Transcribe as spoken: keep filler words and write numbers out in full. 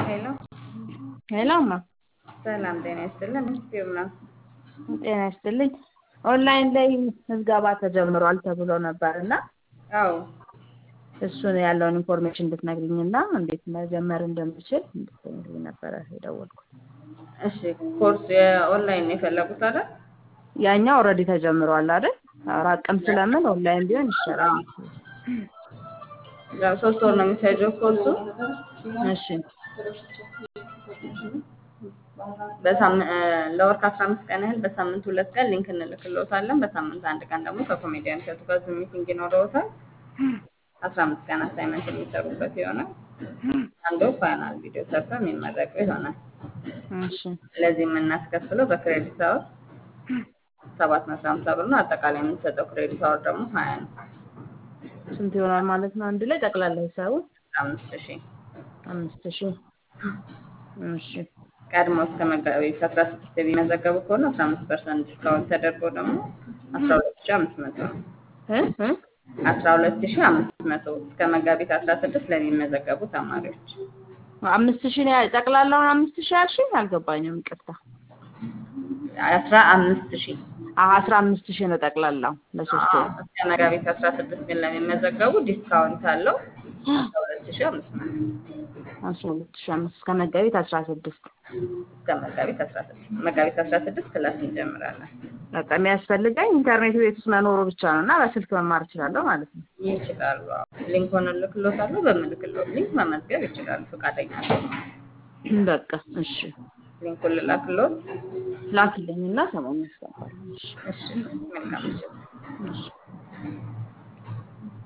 ሄሎ ሄሎማ ሰላም ጤና ይስጥልን። ዩቲዩብ ነው። ጤና ይስጥልኝ። ኦንላይን ላይ ምዝገባ ተጀምሯል ተብሎ ነበርና አዎ እሱን ያለውን ኢንፎርሜሽን እንድትነግሪኝና እንዴት መጀመር እንደምችል እንድትነግሪኝ ነበር የደወልኩት። እሺ ኮርስ የኦንላይን ነው የፈለጉት አይደል? ያኛው ኦልሬዲ ተጀምሯል አይደል? ራቅም ስለምን ኦንላይን ቢሆን ይሻላል። ያው ሶስት ወር ነው የሚፈጀው ኮርሱ። እሺ በሳምንት ለወር ከአስራ አምስት ቀን ያህል በሳምንት ሁለት ቀን ሊንክ እንልክልዎታለን። በሳምንት አንድ ቀን ደግሞ ከኮሜዲያን ከቱ ጋር ዙም ሚቲንግ ይኖረዎታል። አስራ አምስት ቀን አሳይመንት የሚሰሩበት ይሆናል። አንዱ ፋይናል ቪዲዮ ሰርተው የሚመረቁ ይሆናል። እሺ ለዚህ የምናስከፍለው በክሬዲት አወር ሰባት መቶ ሃምሳ ብር ነው። አጠቃላይ የምንሰጠው ክሬዲት አወር ደግሞ ሀያ ነው። ስንት ይሆናል ማለት ነው? አንድ ላይ ጠቅላላ ሂሳቡ አምስት ሺህ አምስት ሺህ እሺ ቀድሞ እስከ መጋቢት አስራ ስድስት የሚመዘገቡ ከሆነ አስራ አምስት ፐርሰንት ዲስካውንት ተደርጎ ደግሞ አስራ ሁለት ሺህ አምስት መቶ ነው። እ እ አስራ ሁለት ሺህ አምስት መቶ እስከ መጋቢት አስራ ስድስት ለሚመዘገቡ ተማሪዎች። አምስት ሺህ ነው ጠቅላላውን አምስት ሺህ አልሽኝ? አልገባኝም ይቅርታ። አስራ አምስት ሺህ አስራ አምስት ሺህ ነው ጠቅላላው ለሶስት ወር። እስከ መጋቢት አስራ ስድስት ግን ለሚመዘገቡ ዲስካውንት አለው አስራ ሁለት ሺህ አምስት መቶ አስራ ሁለት ሺህ አምስት እስከ መጋቢት አስራ ስድስት እስከ መጋቢት አስራ ስድስት መጋቢት አስራ ስድስት ክላስ እንጀምራለን። በቃ የሚያስፈልገኝ ኢንተርኔት ቤት ውስጥ መኖሩ ብቻ ነው እና በስልክ መማር እችላለሁ ማለት ነው። ይችላሉ። ሊንኩን እልክልዎታለሁ። በምልክልዎት ሊንክ መመዝገብ ይችላሉ ፈቃደኛ ነው። በቃ እሺ ሊንኩን ልላክልዎት። ላክልኝና ሰሞኑን አስገባለሁ። እሺ እሺ መልካም ምሽት። እሺ